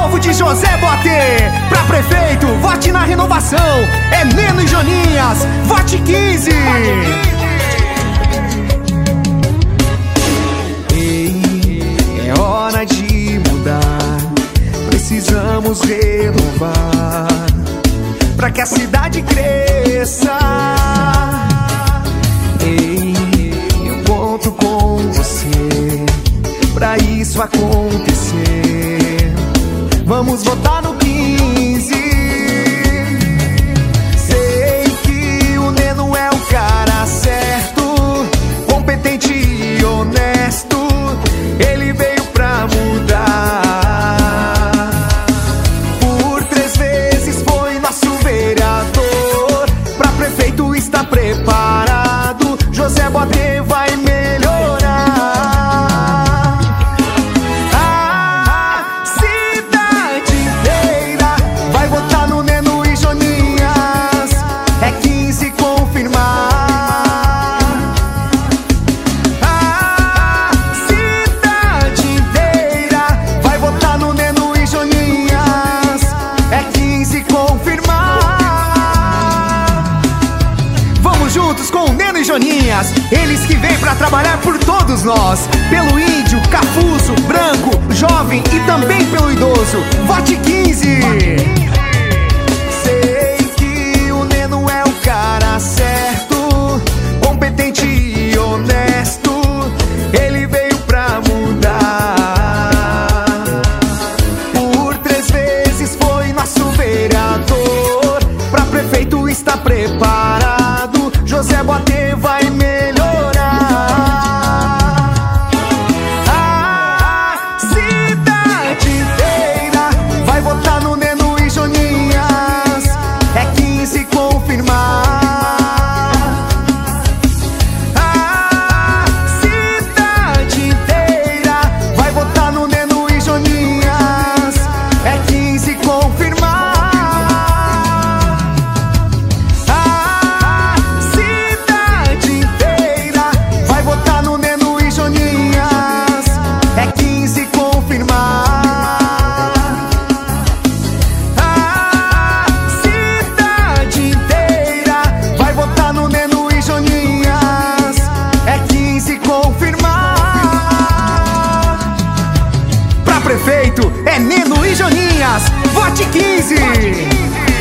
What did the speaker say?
povo de José Boatê. Pra prefeito, vote na renovação. É Neno e Joninhas, vote 15. Ei, é hora de mudar. Precisamos renovar pra que a cidade cresça. Ei, eu conto com você pra isso acontecer. Vamos votar no 15. Sei que o Neno é o cara certo, competente e honesto. Ele veio pra mudar. Por 3 vezes foi nosso vereador. Pra prefeito está preparado. José Boatê vai melhorar. Juntos com o Neno e Joninhas, eles que vêm pra trabalhar por todos nós. Pelo índio, cafuzo, branco, jovem e também pelo idoso. Vote 15. Sei que o Neno é o cara certo, competente e honesto. Ele veio pra mudar. Por 3 vezes foi nosso vereador. Pra prefeito está preparado. José Boatê vai melhorar. A cidade inteira vai votar no Neno e Joninhas. É 15 confirmar. A cidade inteira vai votar no Neno e Joninhas. É 15 confirmar. Prefeito é Neno e Joninhas, vote 15.